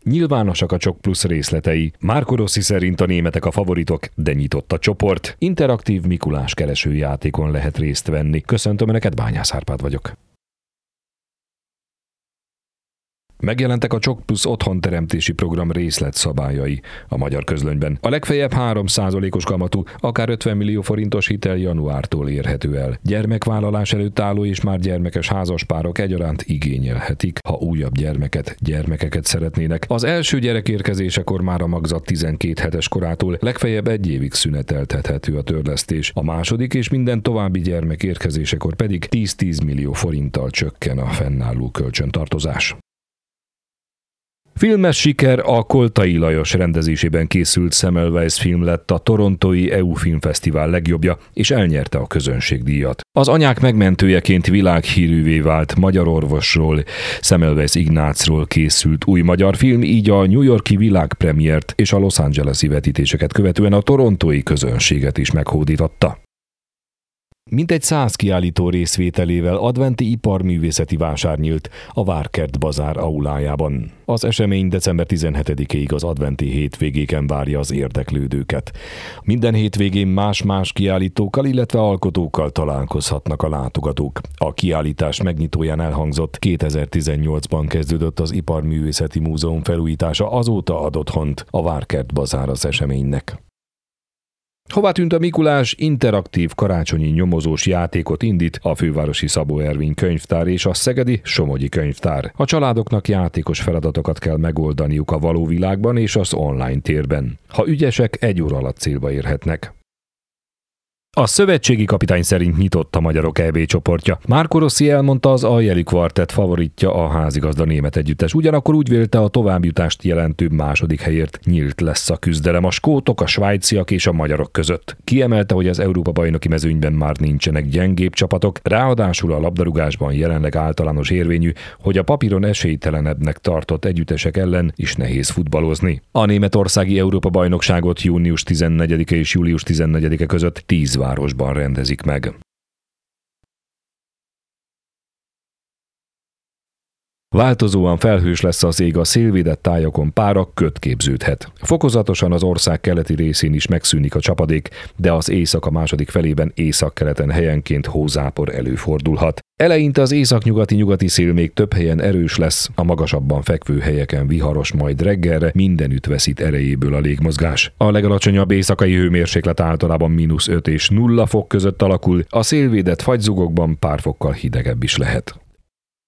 Nyilvánosak a Csok Plusz részletei. Marco Rossi szerint a németek a favoritok, de nyitott a csoport. Interaktív Mikulás keresőjátékon lehet részt venni. Köszöntöm Önöket, Bányász Árpád vagyok. Megjelentek a Csok Plusz otthonteremtési program részletszabályai a Magyar Közlönyben. A legfeljebb 3%-os kamatú, akár 50 millió forintos hitel januártól érhető el. Gyermekvállalás előtt álló és már gyermekes házaspárok egyaránt igényelhetik, ha újabb gyermekeket szeretnének. Az első gyerek érkezésekor már a magzat 12 hetes korától legfeljebb 1 évig szüneteltethető a törlesztés. A második és minden további gyermek érkezésekor pedig 10-10 millió forinttal csökken a fennálló kölcsöntartozás. Filmes siker, a Koltai Lajos rendezésében készült Semmelweis film lett a torontói EU Filmfesztivál legjobbja, és elnyerte a közönségdíjat. Az anyák megmentőjeként világhírűvé vált magyar orvosról, Semmelweis Ignácról készült új magyar film, így a New York-i világpremiért és a Los Angeles-i vetítéseket követően a torontói közönséget is meghódította. Mintegy 100 kiállító részvételével adventi iparművészeti vásár nyílt a Várkert Bazár aulájában. Az esemény december 17-ig az adventi hétvégéken várja az érdeklődőket. Minden hétvégén más-más kiállítókkal, illetve alkotókkal találkozhatnak a látogatók. A kiállítás megnyitóján elhangzott, 2018-ban kezdődött az Iparművészeti Múzeum felújítása, azóta ad otthont a Várkert Bazár az eseménynek. Hová tűnt a Mikulás? Interaktív karácsonyi nyomozós játékot indít a fővárosi Szabó Ervin könyvtár és a szegedi Somogyi könyvtár. A családoknak játékos feladatokat kell megoldaniuk a való világban és az online térben. Ha ügyesek, 1 óra alatt célba érhetnek. A szövetségi kapitány szerint nyitott a magyarok EB csoportja. Marco Rossi elmondta, az Aljeli Kvartett favoritja a házigazda német együttes. Ugyanakkor úgy vélte, a továbbjutást jelentő második helyért nyílt lesz a küzdelem a skótok, a svájciak és a magyarok között. Kiemelte, hogy az Európa-bajnoki mezőnyben már nincsenek gyengébb csapatok, ráadásul a labdarúgásban jelenleg általános érvényű, hogy a papíron esélytelenebbnek tartott együttesek ellen is nehéz futballozni. A németországi Európa-bajnokságot június 14-e és július 14-e között 10 városban rendezik meg. Változóan felhős lesz az ég, a szélvédett tájakon pára köt képződhet. Fokozatosan az ország keleti részén is megszűnik a csapadék, de az éjszaka második felében északkeleten helyenként hózápor előfordulhat. Eleinte az északnyugati szél még több helyen erős lesz, a magasabban fekvő helyeken viharos, majd reggelre mindenütt veszít erejéből a légmozgás. A legalacsonyabb éjszakai hőmérséklet általában -5 és 0 fok között alakul, a szélvédett fagyzugokban pár fokkal hidegebb is lehet.